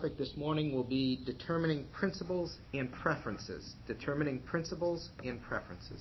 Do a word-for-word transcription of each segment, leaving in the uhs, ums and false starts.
topic this morning will be determining principles and preferences. Determining principles and preferences.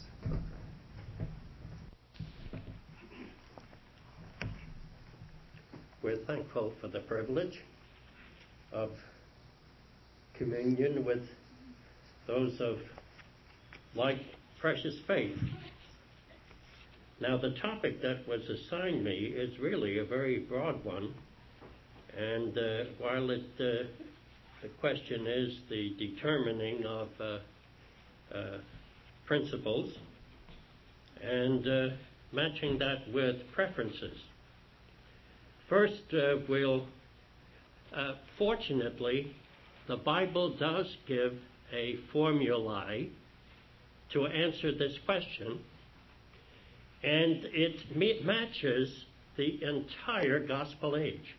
We're thankful for the privilege of communion with those of like precious faith. Now, the topic that was assigned me is really a very broad one, and uh, while it, uh, the question is the determining of uh, uh, principles and uh, matching that with preferences. First, uh, we'll, uh, fortunately, the Bible does give a formulae to answer this question, and it ma- matches the entire gospel age.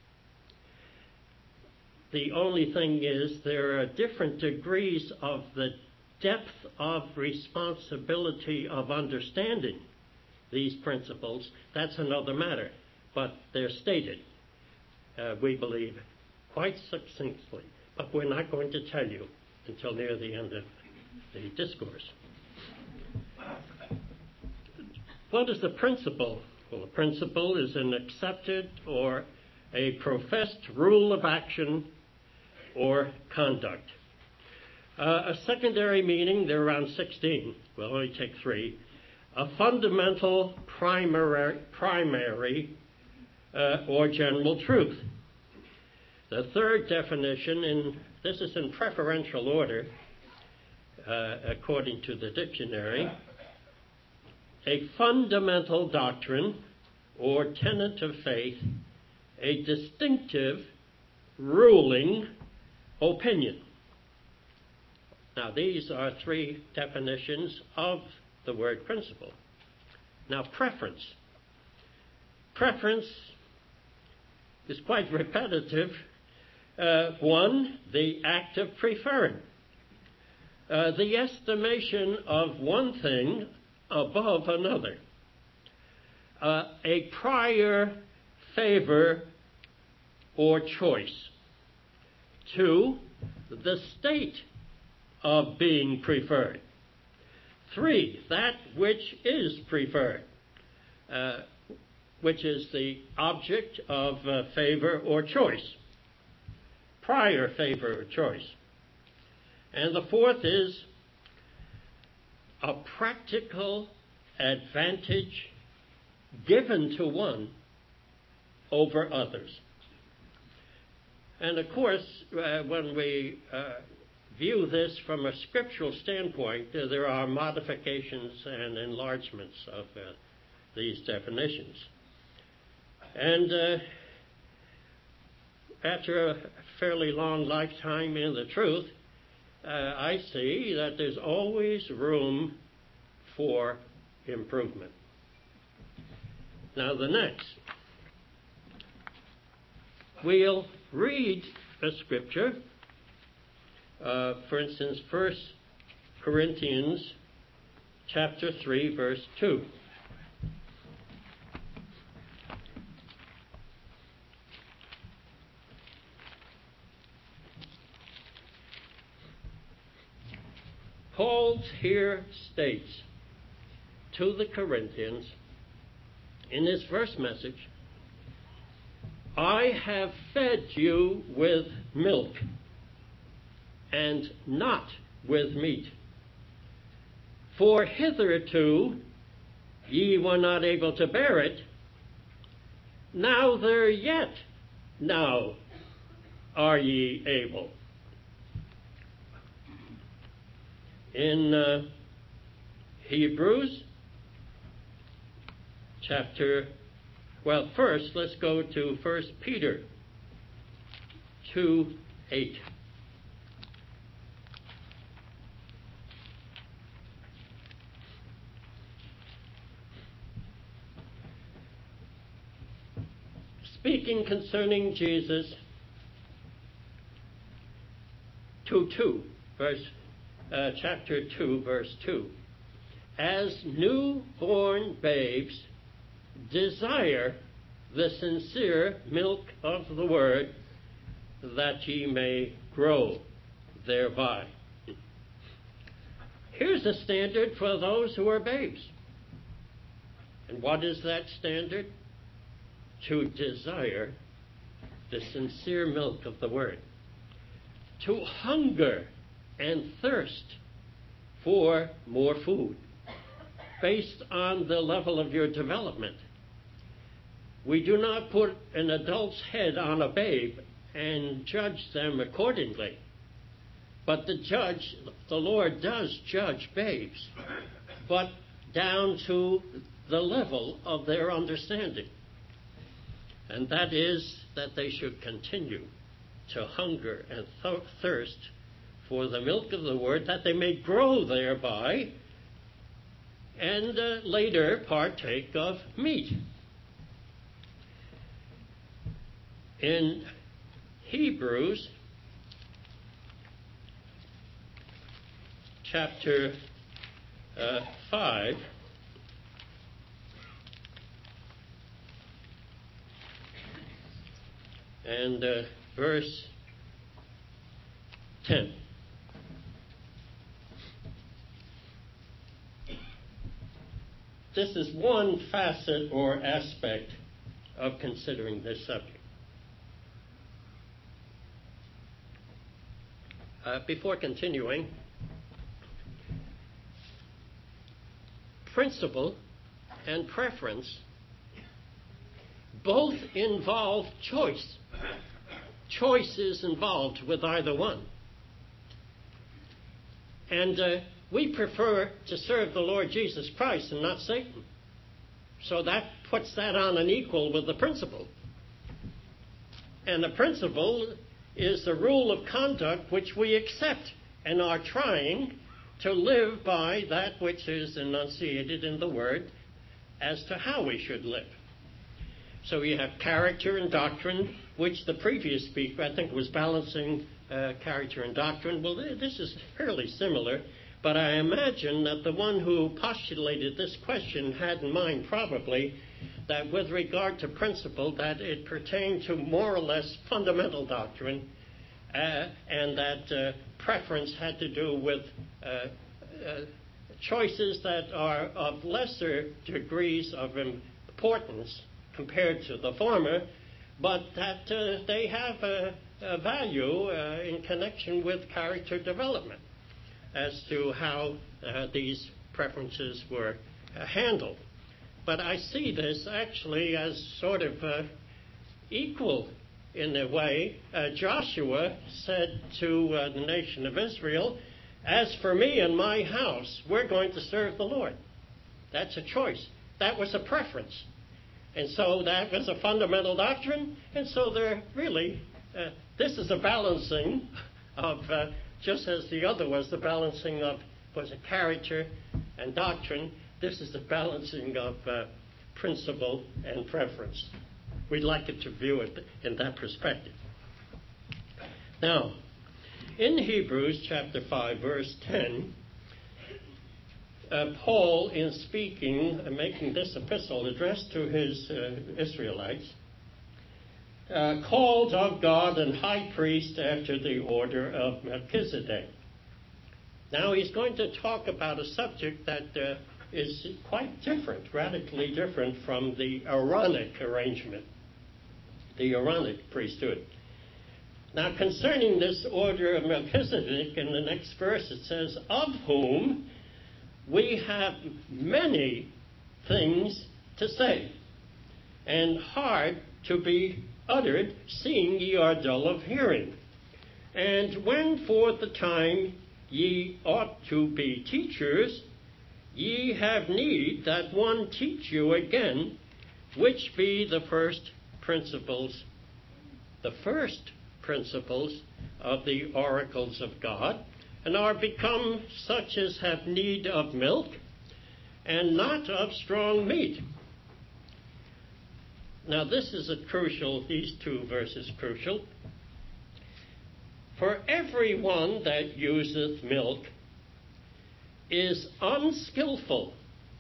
The only thing is there are different degrees of the depth of responsibility of understanding these principles. That's another matter, but they're stated, uh, we believe, quite succinctly. But we're not going to tell you until near the end of the discourse. What is the principle? Well, a principle is an accepted or a professed rule of action or conduct. Uh, a secondary meaning, there are around sixteen. We'll only take three. A fundamental primary, primary uh, or general truth. The third definition, and this is in preferential order, uh, according to the dictionary, a fundamental doctrine or tenet of faith, a distinctive ruling opinion. Now, these are three definitions of the word principle. Now, preference. Preference is quite repetitive. Uh, one, the act of preferring. Uh, the estimation of one thing above another. Uh, a prior favor or choice. Two, the state of being preferred. Three, that which is preferred, uh, which is the object of uh, favor or choice. Prior favor or choice. And the fourth is a practical advantage given to one over others. And of course, uh, when we uh, view this from a scriptural standpoint, uh, there are modifications and enlargements of uh, these definitions. And uh, after a fairly long lifetime in the truth, uh, I see that there's always room for improvement. Now, the next. We'll read a scripture, uh, for instance, First Corinthians chapter three, verse two. Paul here states to the Corinthians in his first message, I have fed you with milk and not with meat. For hitherto ye were not able to bear it, neither yet now are ye able. In uh, Hebrews chapter, well, first let's go to First Peter two eight. Speaking concerning Jesus, two two, verse Uh, chapter two, verse two. As newborn babes desire the sincere milk of the word, that ye may grow thereby. Here's a standard for those who are babes. And what is that standard? To desire the sincere milk of the Word. To hunger and thirst for more food based on the level of your development. We do not put an adult's head on a babe and judge them accordingly. But the judge, the Lord does judge babes, but down to the level of their understanding. And that is that they should continue to hunger and th- thirst for the milk of the Word, that they may grow thereby, and uh, later partake of meat. In Hebrews chapter uh, five, and uh, verse ten. This is one facet or aspect of considering this subject. Uh, before continuing, principle and preference both involve choice. Choice is involved with either one. And uh, we prefer to serve the Lord Jesus Christ and not Satan. So that puts that on an equal with the principle. And the principle is the rule of conduct which we accept and are trying to live by, that which is enunciated in the Word as to how we should live. So you have character and doctrine, which the previous speaker, I think, was balancing uh, character and doctrine. Well, this is fairly similar, but I imagine that the one who postulated this question had in mind probably that with regard to principle, that it pertained to more or less fundamental doctrine, uh, and that uh, preference had to do with uh, uh, choices that are of lesser degrees of importance compared to the former, but that uh, they have a, a value uh, in connection with character development as to how uh, these preferences were uh, handled. But I see this actually as sort of uh, equal in a way. Uh, Joshua said to uh, the nation of Israel, "As for me and my house, we're going to serve the Lord." That's a choice. That was a preference. And so that was a fundamental doctrine. And so there really, uh, this is a balancing of, uh, just as the other was the balancing of, was a character and doctrine, this is the balancing of uh, principle and preference. We'd like it to view it in that perspective. Now, in Hebrews chapter five, verse ten, uh, Paul, in speaking, uh, making this epistle addressed to his uh, Israelites, uh, called of God and high priest after the order of Melchizedek. Now he's going to talk about a subject that uh, is quite different, radically different from the Aaronic arrangement, the Aaronic priesthood. Now, concerning this order of Melchizedek, in the next verse it says, "Of whom we have many things to say, and hard to be uttered, seeing ye are dull of hearing. And when for the time ye ought to be teachers, ye have need that one teach you again, which be the first principles, the first principles of the oracles of God, and are become such as have need of milk, and not of strong meat." Now this is a crucial, these two verses crucial. "For every one that useth milk is unskillful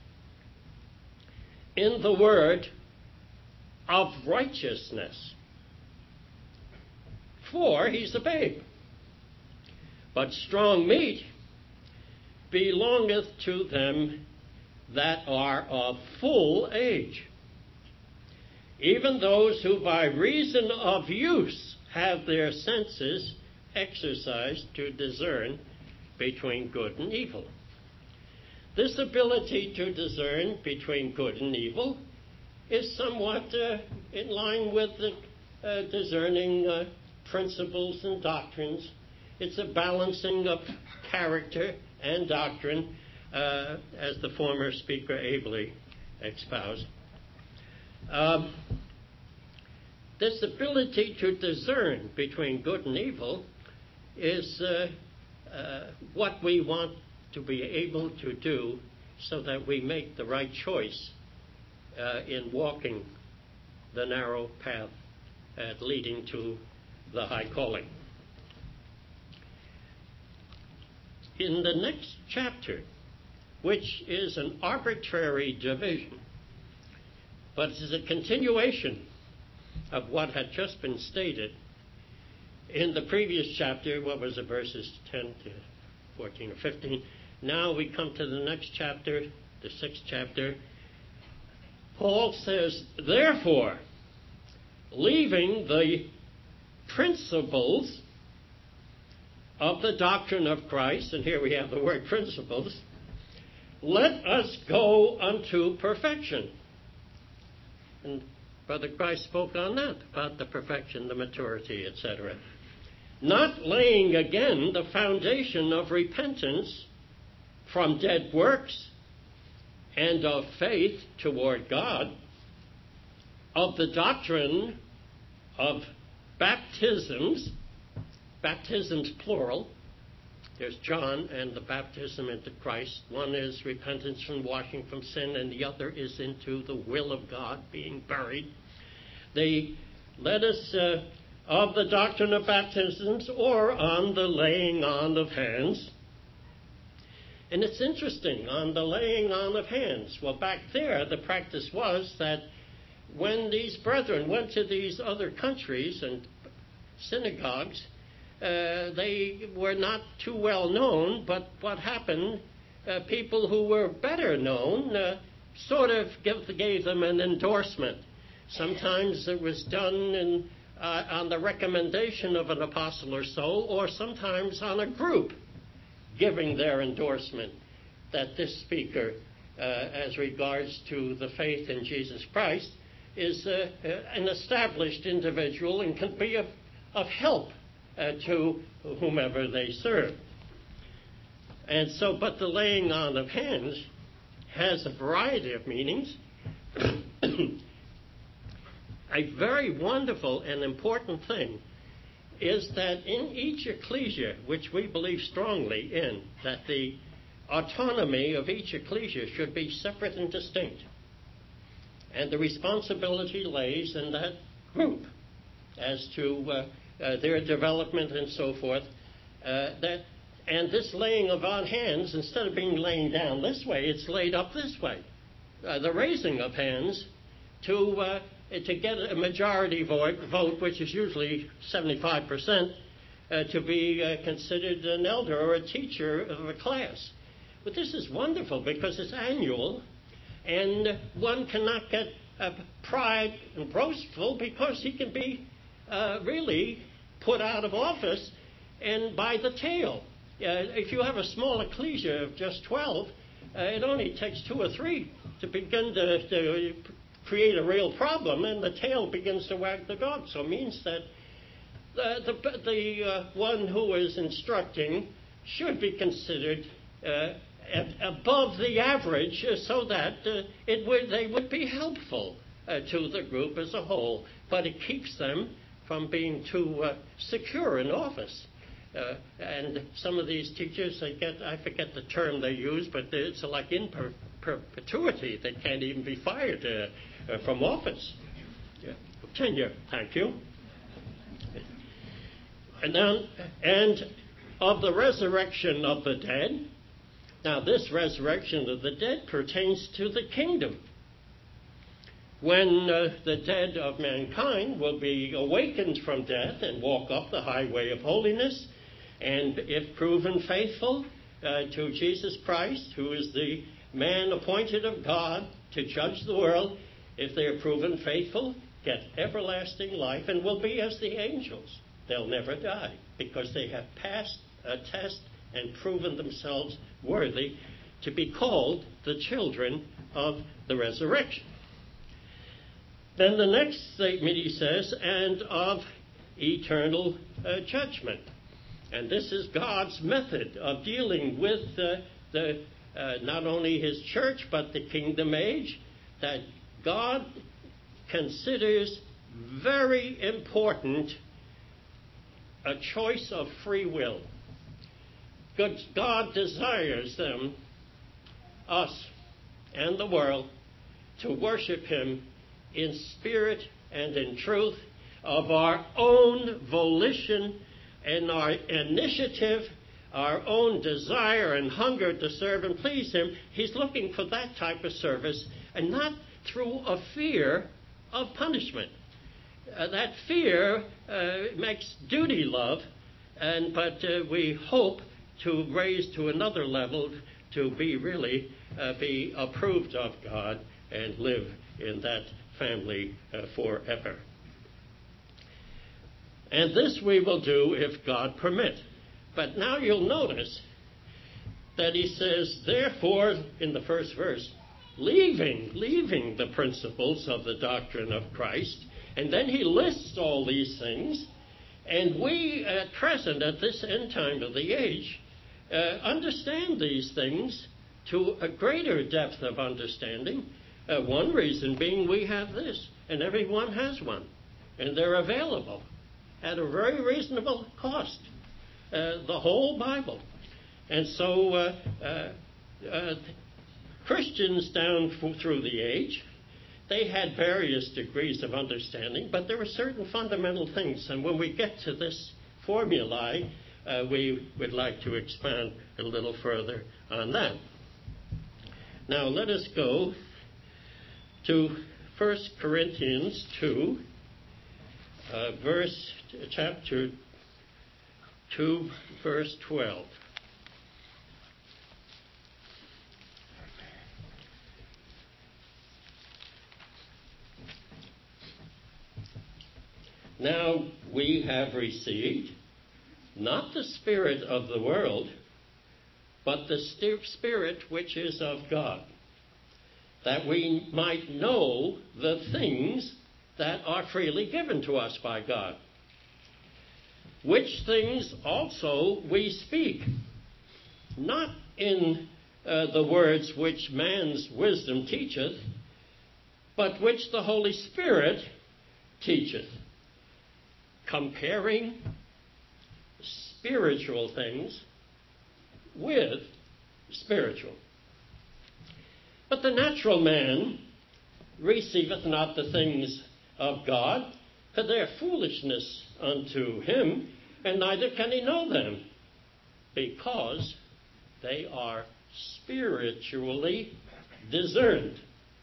in the word of righteousness, therefore he's a babe. But strong meat belongeth to them that are of full age, even those who by reason of use have their senses exercised to discern between good and evil. This ability to discern between good and evil is somewhat uh, in line with the uh, discerning uh, principles and doctrines. It's a balancing of character and doctrine, uh, as the former speaker ably espoused. Um, this ability to discern between good and evil is uh, uh, what we want to be able to do so that we make the right choice uh, in walking the narrow path uh, leading to the high calling. In the next chapter, which is an arbitrary division, but it is a continuation of what had just been stated in the previous chapter. What was it, verses ten to fourteen or fifteen? Now we come to the next chapter, the sixth chapter. Paul says, therefore, leaving the principles of the doctrine of Christ, and here we have the word principles, let us go unto perfection. And Brother Christ spoke on that, about the perfection, the maturity, et cetera. Not laying again the foundation of repentance from dead works and of faith toward God, of the doctrine of baptisms, baptisms plural. There's John and the baptism into Christ. One is repentance from washing from sin, and the other is into the will of God, being buried. They let us uh, of the doctrine of baptisms, or on the laying on of hands. And it's interesting, on the laying on of hands. Well, back there, the practice was that when these brethren went to these other countries and synagogues, uh, they were not too well known, but what happened, uh, people who were better known uh, sort of give, gave them an endorsement. Sometimes it was done in, uh, on the recommendation of an apostle or so, or sometimes on a group giving their endorsement that this speaker, uh, as regards to the faith in Jesus Christ, is uh, an established individual and can be of, of help uh, to whomever they serve. And so, but the laying on of hands has a variety of meanings. A very wonderful and important thing is that in each ecclesia, which we believe strongly in, that the autonomy of each ecclesia should be separate and distinct. And the responsibility lays in that group as to uh, uh, their development and so forth. Uh, that, and this laying of on hands, instead of being laying down this way, it's laid up this way. Uh, the raising of hands to uh, to get a majority vote, vote, which is usually seventy-five percent, uh, to be uh, considered an elder or a teacher of a class. But this is wonderful because it's annual, and one cannot get uh, pride and boastful because he can be uh, really put out of office and by the tail. Uh, if you have a small ecclesia of just twelve, uh, it only takes two or three to begin to, to create a real problem, and the tail begins to wag the dog. So it means that the, the, the uh, one who is instructing should be considered uh, at, above the average uh, so that uh, it would, they would be helpful uh, to the group as a whole. But it keeps them from being too uh, secure in office. Uh, and some of these teachers, they get, I forget the term they use, but it's like in per- perpetuity. They can't even be fired uh, uh, from office. Yeah. Tenure, thank you. And then, and of the resurrection of the dead. Now, this resurrection of the dead pertains to the kingdom. when uh, the dead of mankind will be awakened from death and walk up the highway of holiness, and if proven faithful uh, to Jesus Christ, who is the man appointed of God to judge the world, if they are proven faithful, get everlasting life and will be as the angels. They'll never die because they have passed a test and proven themselves worthy to be called the children of the resurrection. Then the next statement he says, and of eternal uh, judgment. And this is God's method of dealing with uh, the uh, not only his church but the kingdom age, that God considers very important a choice of free will. God desires them, us, and the world to worship him in spirit and in truth, of our own volition and our initiative, our own desire and hunger to serve and please him. He's looking for that type of service, and not through a fear of punishment. Uh, that fear uh, makes duty love, and but uh, we hope to raise to another level to be really uh, be approved of God and live in that family uh, forever. And this we will do if God permit. But now you'll notice that he says, therefore, in the first verse, leaving, leaving the principles of the doctrine of Christ, and then he lists all these things, and we at present, at this end time of the age, uh, understand these things to a greater depth of understanding. Uh, one reason being we have this, and everyone has one, and they're available at a very reasonable cost, uh, the whole Bible. And so uh, uh, uh, Christians down f- through the age, they had various degrees of understanding, but there were certain fundamental things, and when we get to this formulae, uh, we would like to expand a little further on that. Now let us go to First Corinthians two, uh, verse chapter two, verse twelve. Now we have received not the spirit of the world, but the Spirit which is of God, that we might know the things that are freely given to us by God, which things also we speak, not in uh, the words which man's wisdom teacheth, but which the Holy Spirit teacheth, comparing spiritual things with spiritual. But the natural man receiveth not the things of God, for they are foolishness unto him, and neither can he know them, because they are spiritually discerned.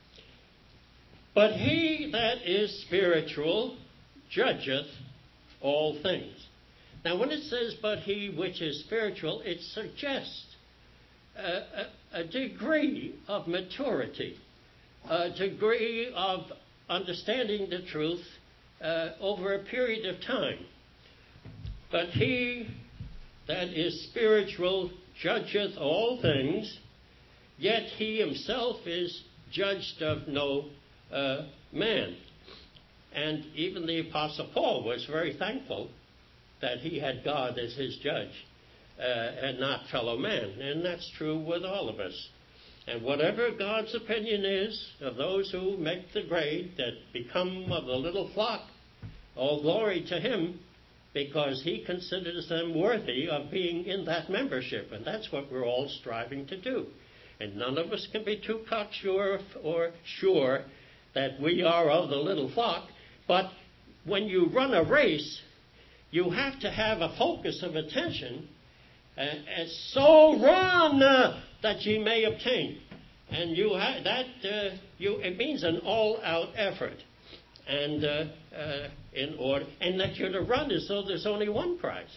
But he that is spiritual judgeth all things. Now, when it says, but he which is spiritual, it suggests a, a, a degree of maturity, a degree of understanding the truth uh, over a period of time. But he that is spiritual judgeth all things, yet he himself is judged of no uh, man. And even the Apostle Paul was very thankful that he had God as his judge uh, and not fellow man. And that's true with all of us. And whatever God's opinion is of those who make the grade that become of the little flock, all glory to him, because he considers them worthy of being in that membership. And that's what we're all striving to do. And none of us can be too cocksure or sure that we are of the little flock. But when you run a race, you have to have a focus of attention, uh, and so run uh, that ye may obtain. And you ha- that uh, you it means an all-out effort, and uh, uh, in order, and that you're to run as though there's only one prize,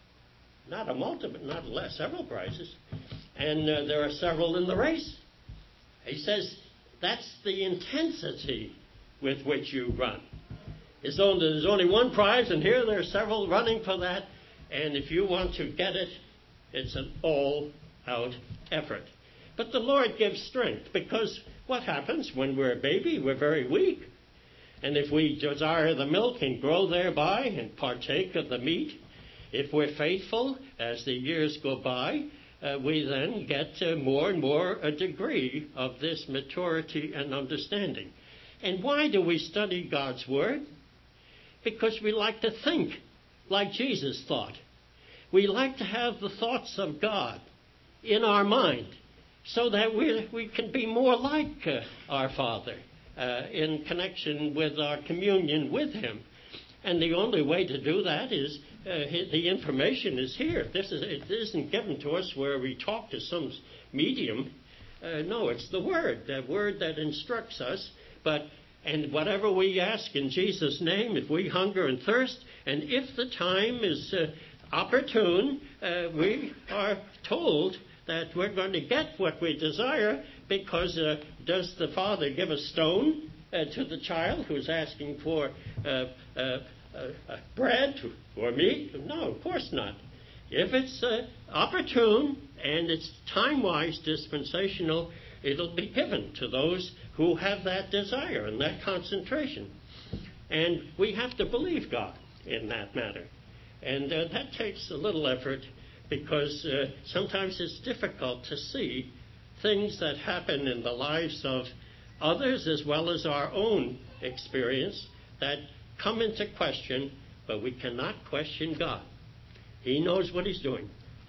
not a multiple, not less, several prizes, and uh, there are several in the race. He says that's the intensity with which you run. As though there's only one prize, and here there are several running for that, and if you want to get it, it's an all-out effort. But the Lord gives strength, because what happens when we're a baby? We're very weak. And if we desire the milk and grow thereby and partake of the meat, if we're faithful as the years go by, uh, we then get uh, more and more a degree of this maturity and understanding. And why do we study God's Word? Because we like to think like Jesus thought. We like to have the thoughts of God in our mind, so that we, we can be more like uh, our Father uh, in connection with our communion with Him. And the only way to do that is uh, the information is here. This is, it isn't given to us where we talk to some medium. Uh, no, it's the Word, the Word that instructs us. But and whatever we ask in Jesus' name, if we hunger and thirst, and if the time is uh, opportune, uh, we are told that we're going to get what we desire, because uh, does the Father give a stone uh, to the child who's asking for uh, uh, uh, uh, bread or meat? No, of course not. If it's uh, opportune and it's time-wise dispensational, it'll be given to those who have that desire and that concentration. And we have to believe God in that matter. And uh, that takes a little effort, because uh, sometimes it's difficult to see things that happen in the lives of others as well as our own experience that come into question, but we cannot question God. He knows what He's doing.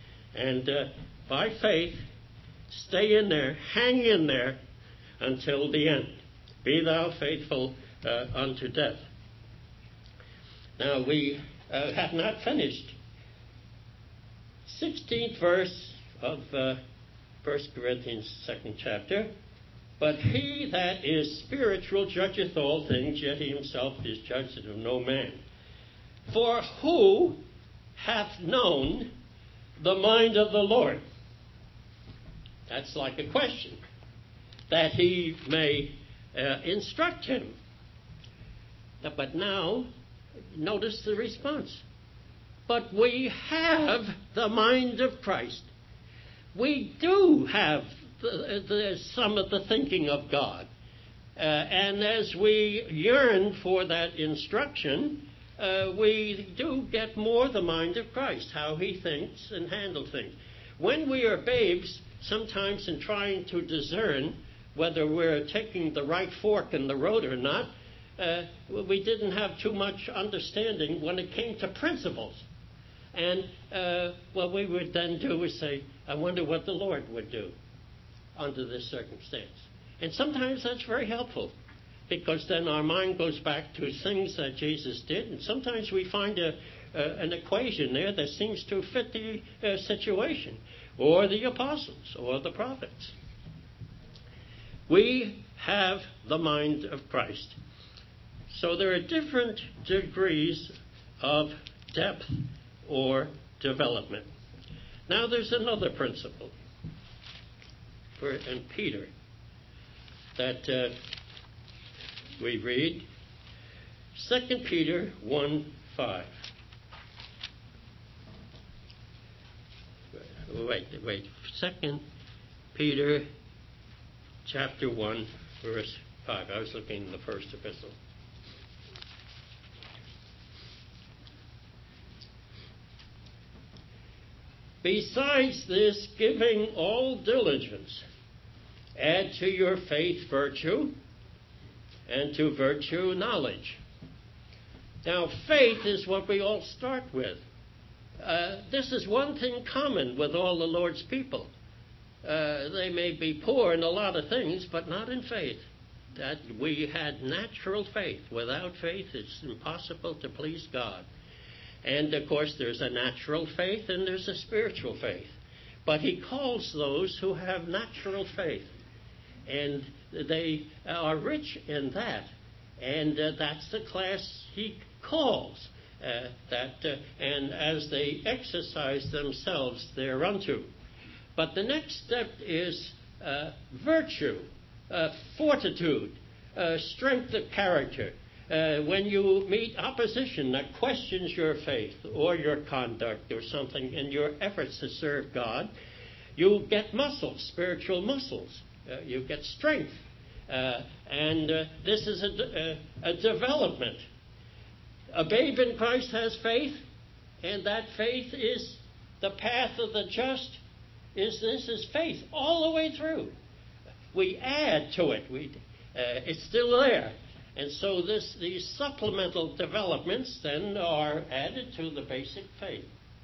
And uh, by faith, stay in there, hang in there until the end. Be thou faithful uh, unto death. Now, we uh, have not finished. sixteenth verse of uh, First Corinthians, second chapter. But he that is spiritual judgeth all things, yet he himself is judged of no man. For who hath known the mind of the Lord? That's like a question. That he may uh, instruct him. But now, notice the response. But we have the mind of Christ. We do have the, the, some of the thinking of God. Uh, and as we yearn for that instruction, uh, we do get more the mind of Christ, how He thinks and handles things. When we are babes, sometimes in trying to discern whether we're taking the right fork in the road or not, uh, we didn't have too much understanding when it came to principles. And uh, what we would then do is say, I wonder what the Lord would do under this circumstance. And sometimes that's very helpful, because then our mind goes back to things that Jesus did, and sometimes we find a, uh, an equation there that seems to fit the uh, situation, or the apostles, or the prophets. We have the mind of Christ. So there are different degrees of depth or development. Now there's another principle for, in Peter that uh, we read, Second Peter one five. Wait, wait. Second Peter chapter one, verse five. I was looking in the first epistle. Besides this, giving all diligence, add to your faith virtue, and to virtue knowledge. Now, faith is what we all start with. Uh, this is one thing common with all the Lord's people. Uh, they may be poor in a lot of things, but not in faith. That we had natural faith. Without faith, it's impossible to please God. And, of course, there's a natural faith and there's a spiritual faith. But he calls those who have natural faith. and they are rich in that. And uh, that's the class he calls uh, that, uh, and as they exercise themselves thereunto. But the next step is uh, virtue, uh, fortitude, uh, strength of character. Uh, when you meet opposition that questions your faith or your conduct or something in your efforts to serve God, you get muscles, spiritual muscles. Uh, you get strength. Uh, and uh, this is a, a, a development. A babe in Christ has faith, and that faith is the path of the just. Is this is faith all the way through. We add to it. We, uh, it's still there. And so this, these supplemental developments then are added to the basic faith.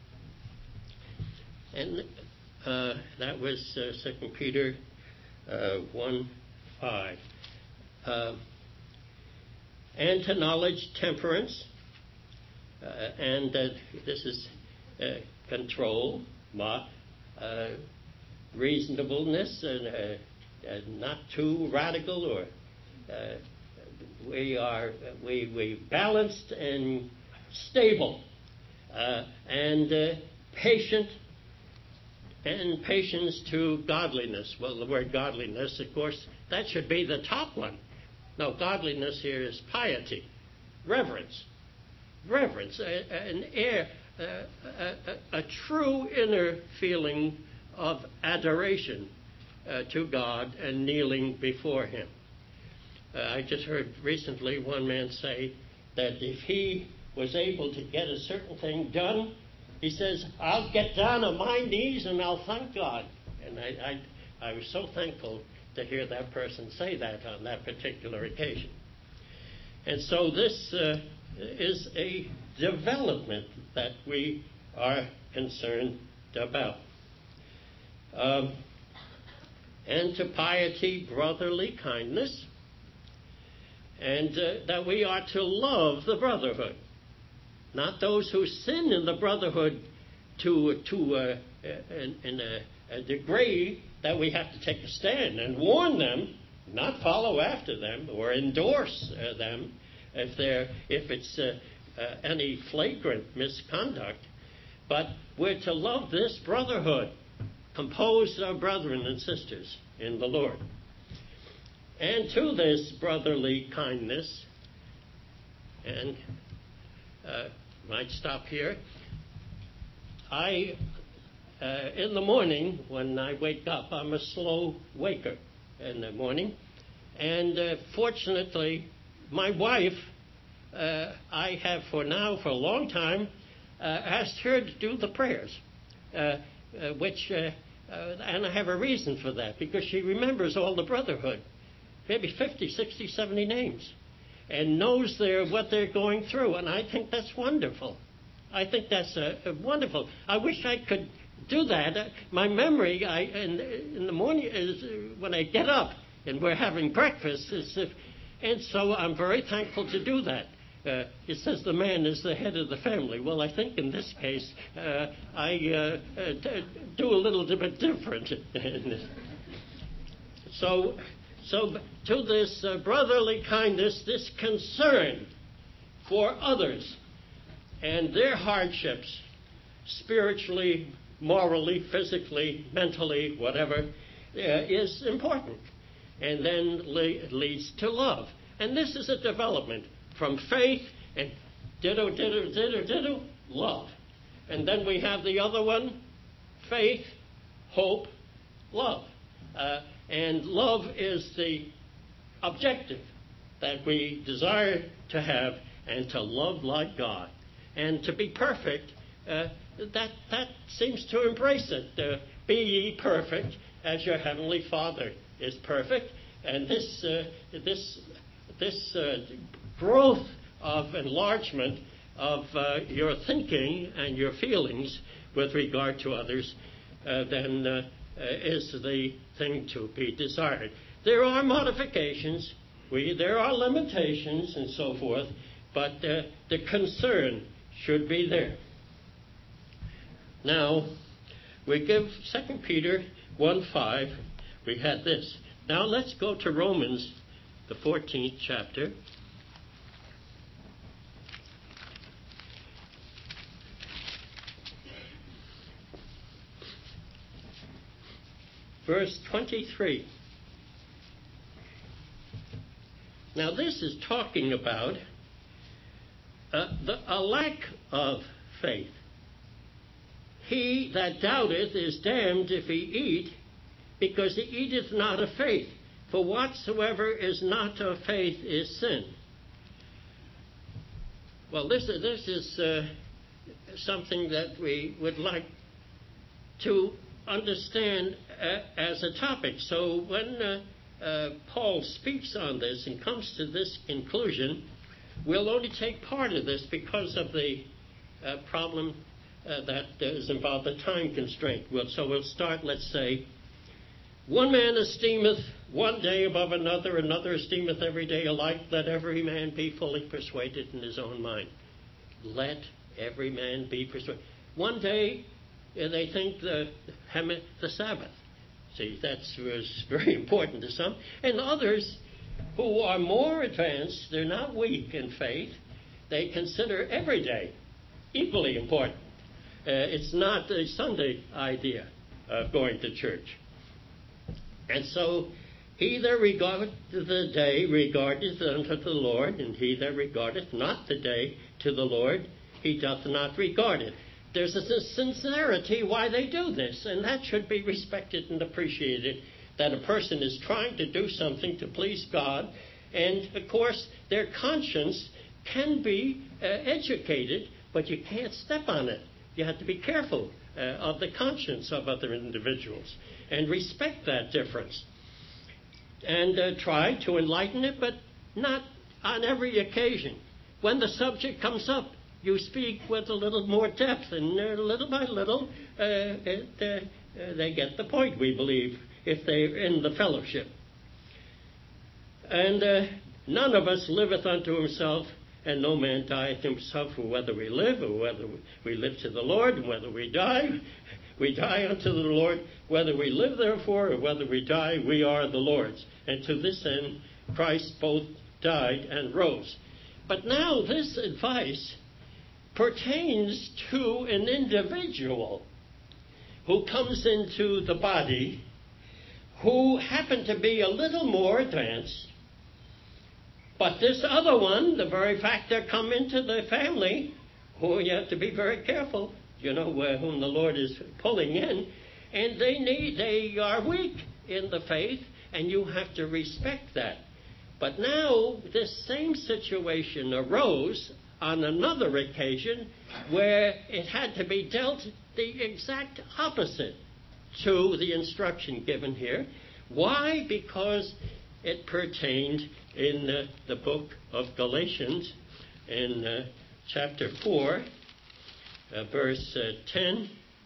And uh, that was uh, Second Peter uh, one five. Uh, and to knowledge, temperance. Uh, and uh, this is uh, control, mo- uh, reasonableness, and uh, uh, not too radical or... Uh, We are we we balanced and stable, uh, and uh, patient, and patience to godliness. Well, the word godliness, of course, that should be the top one. No, godliness here is piety, reverence, reverence, a, an air, a, a, a true inner feeling of adoration uh, to God and kneeling before Him. Uh, I just heard recently one man say that if he was able to get a certain thing done, he says, I'll get down on my knees and I'll thank God. And I, I, I was so thankful to hear that person say that on that particular occasion. And so this uh, is a development that we are concerned about. Um, and to piety, brotherly kindness. And uh, that we are to love the brotherhood, not those who sin in the brotherhood to to uh, in, in a, a degree that we have to take a stand and warn them, not follow after them or endorse uh, them if they're if it's uh, uh, any flagrant misconduct. But we're to love this brotherhood, composed of brethren and sisters in the Lord. And to this brotherly kindness, and uh, might stop here, I, uh, in the morning, when I wake up, I'm a slow waker in the morning. And uh, fortunately, my wife, uh, I have for now, for a long time, uh, asked her to do the prayers, uh, uh, which, uh, uh, and I have a reason for that, because she remembers all the brotherhood. Maybe fifty, sixty, seventy names, and knows their, what they're going through. And I think that's wonderful. I think that's uh, wonderful. I wish I could do that. Uh, my memory I, in, in the morning is uh, when I get up and we're having breakfast. Is if, and so I'm very thankful to do that. Uh, it says the man is the head of the family. Well, I think in this case, uh, I uh, uh, d- do a little bit different. so... So to this uh, brotherly kindness, this concern for others and their hardships, spiritually, morally, physically, mentally, whatever, uh, is important. And then le- leads to love. And this is a development from faith and ditto, ditto, ditto, ditto, love. And then we have the other one, faith, hope, love. Uh, And love is the objective that we desire to have, and to love like God. And to be perfect, uh, that that seems to embrace it. Uh, be ye perfect as your heavenly Father is perfect. And this uh, this this uh, growth of enlargement of uh, your thinking and your feelings with regard to others, uh, then uh, uh, is the thing to be desired. There are modifications, we there are limitations and so forth, but uh, the concern should be there. Now, we give Second Peter one five. We had this. Now let's go to Romans, the fourteenth chapter. Verse twenty-three. Now this is talking about uh, the, a lack of faith. He that doubteth is damned if he eat, because he eateth not of faith. For whatsoever is not of faith is sin. Well, this, this is uh, something that we would like to understand uh, as a topic. So when uh, uh, Paul speaks on this and comes to this conclusion, we'll only take part of this because of the uh, problem uh, that is involved, the time constraint. We'll, so we'll start, let's say, one man esteemeth one day above another, another esteemeth every day alike. Let every man be fully persuaded in his own mind. Let every man be persuaded. One day, uh, they think the, the Sabbath. See, that was very important to some. And others who are more advanced, they're not weak in faith, they consider every day equally important. Uh, it's not a Sunday idea of going to church. And so, he that regardeth the day regardeth unto the Lord, and he that regardeth not the day to the Lord, he doth not regard it. There's a sincerity why they do this, and that should be respected and appreciated, that a person is trying to do something to please God, and of course their conscience can be uh, educated, but you can't step on it. You have to be careful uh, of the conscience of other individuals and respect that difference. And uh, try to enlighten it, but not on every occasion. When the subject comes up, you speak with a little more depth, and uh, little by little, uh, it, uh, uh, they get the point, we believe, if they're in the fellowship. And uh, none of us liveth unto himself, and no man dieth himself, for whether we live or whether we live to the Lord, and whether we die, we die unto the Lord. Whether we live, therefore, or whether we die, we are the Lord's. And to this end, Christ both died and rose. But now this advice pertains to an individual who comes into the body who happened to be a little more advanced. But this other one, the very fact they're come into the family, who you have to be very careful, you know, uh, whom the Lord is pulling in, and they need, they are weak in the faith, and you have to respect that. But now this same situation arose on another occasion where it had to be dealt the exact opposite to the instruction given here. Why? Because it pertained in uh, the book of Galatians in uh, chapter four, uh, verse uh, ten.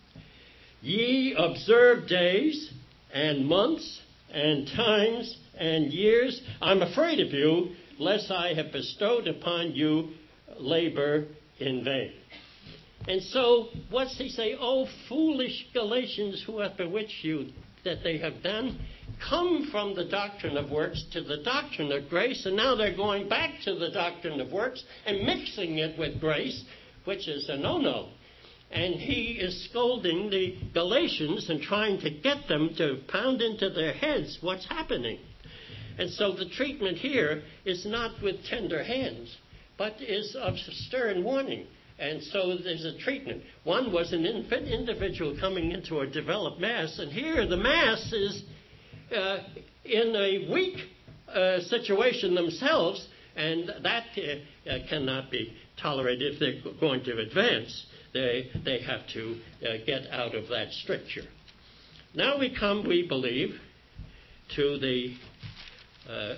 Ye observe days and months and times and years. I'm afraid of you, lest I have bestowed upon you labor in vain. And so, what's he say? Oh, foolish Galatians, who hath bewitched you that they have done? Come from the doctrine of works to the doctrine of grace, and now they're going back to the doctrine of works and mixing it with grace, which is a no-no. And he is scolding the Galatians and trying to get them to pound into their heads what's happening. And so the treatment here is not with tender hands, but is of stern warning. And so there's a treatment. One was an infant individual coming into a developed mass, and here the mass is uh, in a weak uh, situation themselves, and that uh, uh, cannot be tolerated if they're going to advance. They, they have to uh, get out of that stricture. Now we come, we believe, to the uh,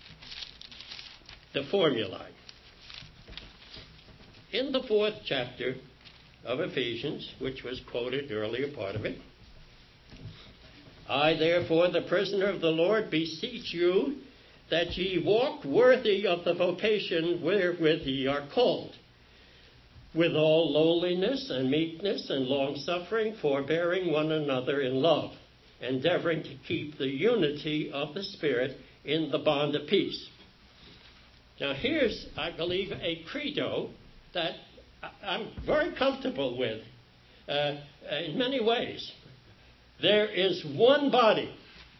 the formulae. In the fourth chapter of Ephesians, which was quoted earlier part of it, I, therefore, the prisoner of the Lord, beseech you that ye walk worthy of the vocation wherewith ye are called, with all lowliness and meekness and longsuffering, forbearing one another in love, endeavoring to keep the unity of the Spirit in the bond of peace. Now here's, I believe, a credo that I'm very comfortable with uh, in many ways. There is one body.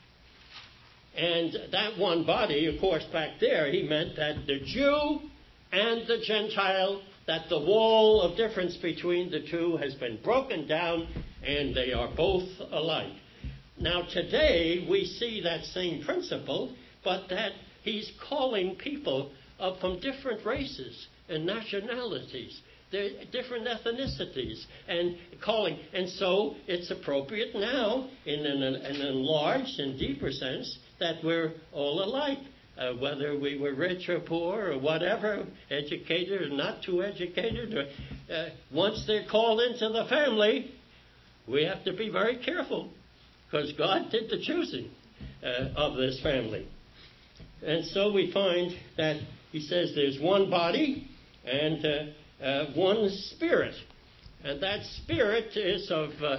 And that one body, of course, back there, he meant that the Jew and the Gentile, that the wall of difference between the two has been broken down and they are both alike. Now today we see that same principle, but that he's calling people up from different races and nationalities, different ethnicities, and calling. And so it's appropriate now, in an, an enlarged and deeper sense, that we're all alike. Uh, whether we were rich or poor or whatever, educated or not too educated, or, uh, once they're called into the family, we have to be very careful, because God did the choosing uh, of this family. And so we find that he says there's one body and uh, uh, one spirit. And that spirit is of uh,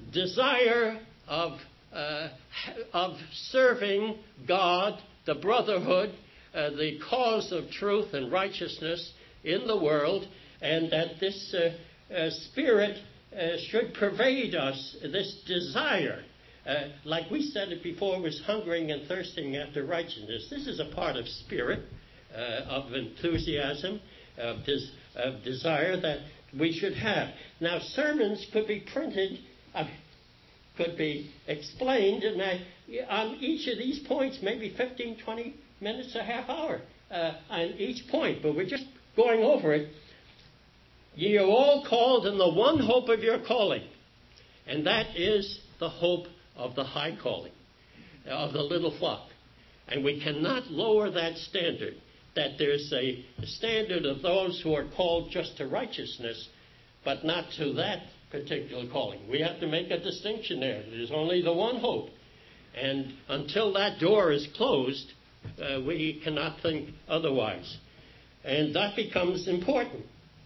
desire of, uh, of serving God, the brotherhood, uh, the cause of truth and righteousness in the world, and that this uh, uh, spirit uh, should pervade us, this desire. Uh, like we said it before, was hungering and thirsting after righteousness. This is a part of spirit, uh, of enthusiasm, of, des- of desire that we should have. Now, sermons could be printed, uh, could be explained, and I, on each of these points, maybe fifteen, twenty minutes, a half hour uh, on each point, but we're just going over it. Ye are all called in the one hope of your calling, and that is the hope of the high calling, of the little flock. And we cannot lower that standard, that there's a standard of those who are called just to righteousness, but not to that particular calling. We have to make a distinction there. There's only the one hope. And until that door is closed, uh, we cannot think otherwise. And that becomes important.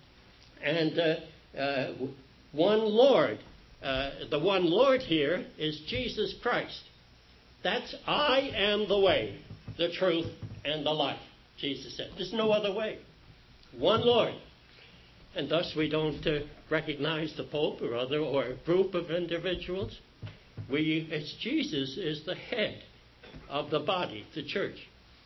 And uh, uh, one Lord. Uh, the one Lord here is Jesus Christ. That's I am the way, the truth, and the life, Jesus said. There's no other way. One Lord. And thus we don't uh, recognize the Pope or other or a group of individuals. We, it's Jesus is the head of the body, the church.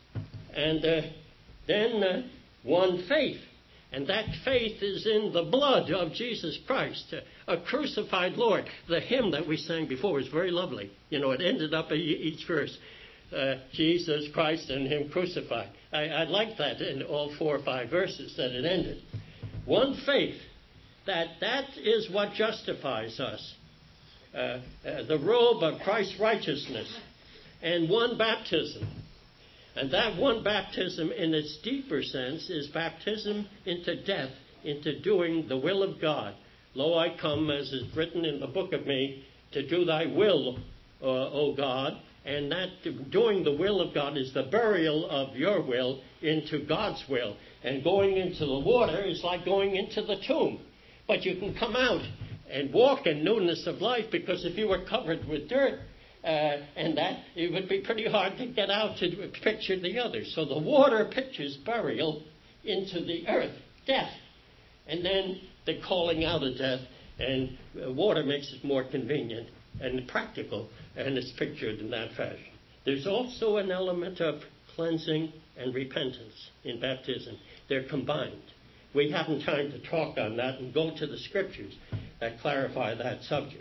And uh, then uh, one faith. And that faith is in the blood of Jesus Christ, a crucified Lord. The hymn that we sang before was very lovely. You know, it ended up each verse, uh, Jesus Christ and him crucified. I, I like that in all four or five verses that it ended. One faith, that that is what justifies us. Uh, uh, the robe of Christ's righteousness. And one baptism. And that one baptism, in its deeper sense, is baptism into death, into doing the will of God. Lo, I come, as is written in the book of me, to do thy will, uh, O God. And that doing the will of God is the burial of your will into God's will. And going into the water is like going into the tomb. But you can come out and walk in newness of life, because if you were covered with dirt, Uh, and that it would be pretty hard to get out to picture the other. So the water pictures burial into the earth, death. And then the calling out of death, and uh, water makes it more convenient and practical, and it's pictured in that fashion. There's also an element of cleansing and repentance in baptism. They're combined. We haven't time to talk on that and go to the scriptures that clarify that subject.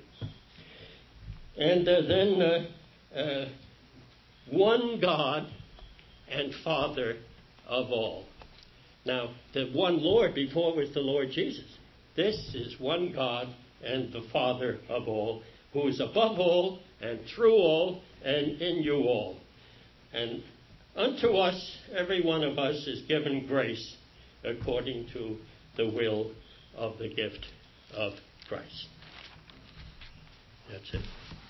And uh, then uh, uh, one God and Father of all. Now, the one Lord before was the Lord Jesus. This is one God and the Father of all, who is above all and through all and in you all. And unto us, every one of us is given grace according to the will of the gift of Christ. That's it.